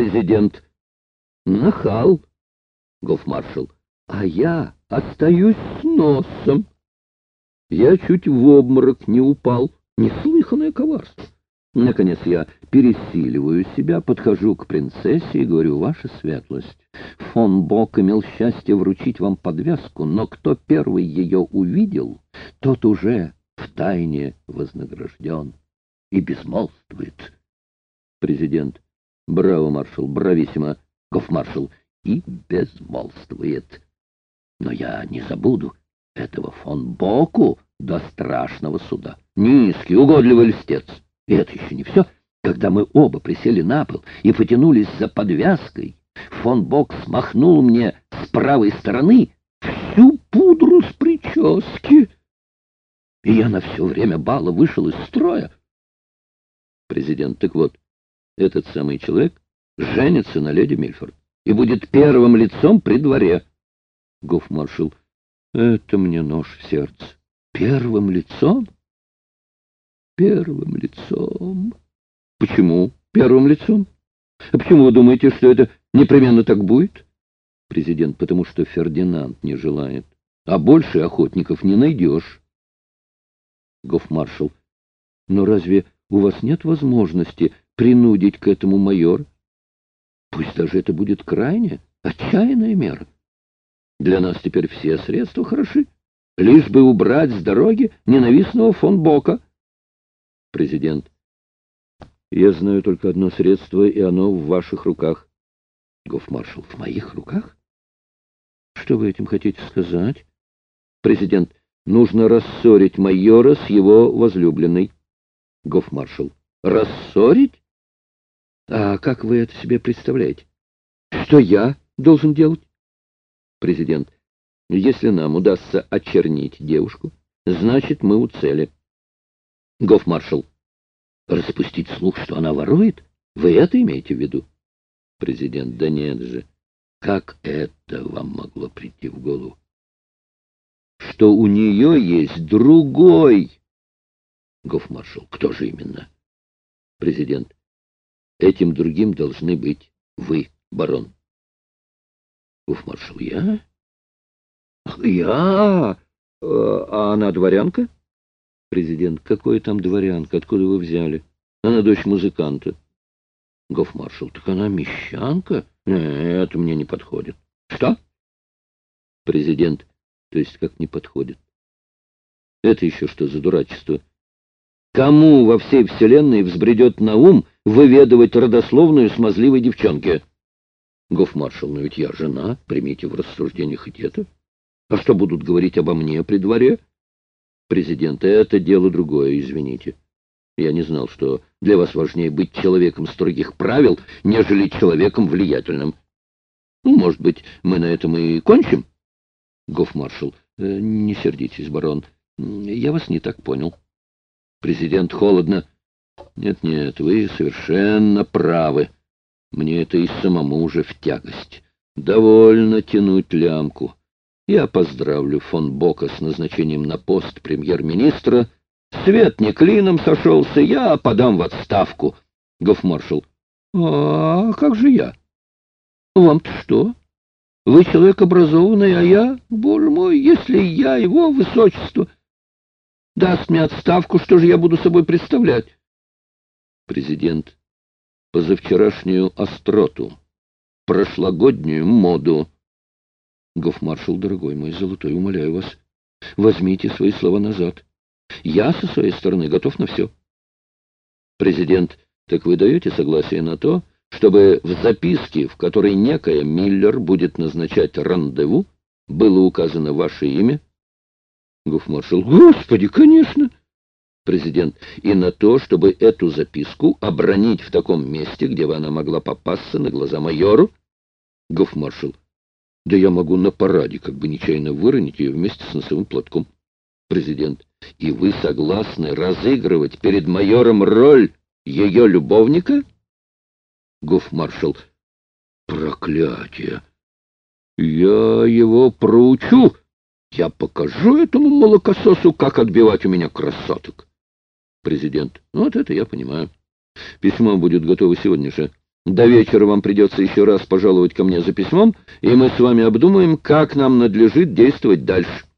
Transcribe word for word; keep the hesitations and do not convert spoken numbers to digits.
Президент. Нахал. Гофмаршал. А я остаюсь с носом. Я чуть в обморок не упал. Неслыханное коварство. Наконец я пересиливаю себя, подхожу к принцессе и говорю: «Ваша светлость, фон Бок имел счастье вручить вам подвеску, но кто первый ее увидел, тот уже втайне вознагражден и безмолвствует». Президент. Браво, маршал, брависсимо. Гофмаршал. И безмолвствует. Но я не забуду этого фон Боку до страшного суда. Низкий, угодливый льстец. И это еще не все. Когда мы оба присели на пол и потянулись за подвязкой, фон Бок смахнул мне с правой стороны всю пудру с прически. И я на все время бала вышел из строя. Президент. Так вот, этот самый человек женится на леди Мильфорд и будет первым лицом при дворе. Гофмаршал. Это мне нож в сердце. Первым лицом? Первым лицом. Почему первым лицом? А почему вы думаете, что это непременно так будет? Президент. Потому что Фердинанд не желает. А больше охотников не найдешь. Гофмаршал. Но разве у вас нет возможности принудить к этому майор? Пусть даже это будет крайняя, отчаянная мера. Для нас теперь все средства хороши, лишь бы убрать с дороги ненавистного фон Бока. Президент. Я знаю только одно средство, и оно в ваших руках. Гофмаршал. В моих руках? Что вы этим хотите сказать? Президент. Нужно рассорить майора с его возлюбленной. Гофмаршал. Рассорить? А как вы это себе представляете? Что я должен делать? Президент. Если нам удастся очернить девушку, значит, мы у цели. Гофмаршал. Распустить слух, что она ворует? Вы это имеете в виду? Президент. Да нет же. Как это вам могло прийти в голову? Что у нее есть другой. Гофмаршал. Кто же именно? Президент. Этим другим должны быть вы, барон. Гофмаршал. Я? Я? А она дворянка? Президент. Какой там дворянка? Откуда вы взяли? Она дочь музыканта. Гофмаршал. Так она мещанка? Нет, это мне не подходит. Что? Президент. То есть как не подходит? Это еще что за дурачество? Кому во всей вселенной взбредет на ум выведывать родословную смазливой девчонки? Гофмаршал. Но ведь я жена, примите в рассуждение хоть это. А что будут говорить обо мне при дворе? Президент. Это дело другое, извините. Я не знал, что для вас важнее быть человеком строгих правил, нежели человеком влиятельным. Ну, может быть, мы на этом и кончим? Гофмаршал. Э, не сердитесь, барон. Я вас не так понял. Президент холодно. Нет-нет, вы совершенно правы. Мне это и самому уже в тягость. Довольно тянуть лямку. Я поздравлю фон Бока с назначением на пост премьер-министра. Свет не клином сошелся, я подам в отставку. Гофмаршал. А как же я? Вам-то что? Вы человек образованный, а я, боже мой, если я, его высочество, даст мне отставку, что же я буду собой представлять? Президент. Позавчерашнюю остроту, прошлогоднюю моду. Гофмаршал. Дорогой мой золотой, умоляю вас, возьмите свои слова назад. Я со своей стороны готов на все. Президент. Так вы даете согласие на то, чтобы в записке, в которой некая Миллер будет назначать рандеву, было указано ваше имя? Гофмаршал. Господи, конечно. Президент. И на то, чтобы эту записку обронить в таком месте, где бы она могла попасться на глаза майору? Гофмаршал. Да я могу на параде как бы нечаянно выронить ее вместе с носовым платком. Президент. И вы согласны разыгрывать перед майором роль ее любовника? Гофмаршал. Проклятие! Я его проучу! Я покажу этому молокососу, как отбивать у меня красоток. Президент. Вот это я понимаю. Письмо будет готово сегодня же. До вечера вам придется еще раз пожаловать ко мне за письмом, и мы с вами обдумаем, как нам надлежит действовать дальше.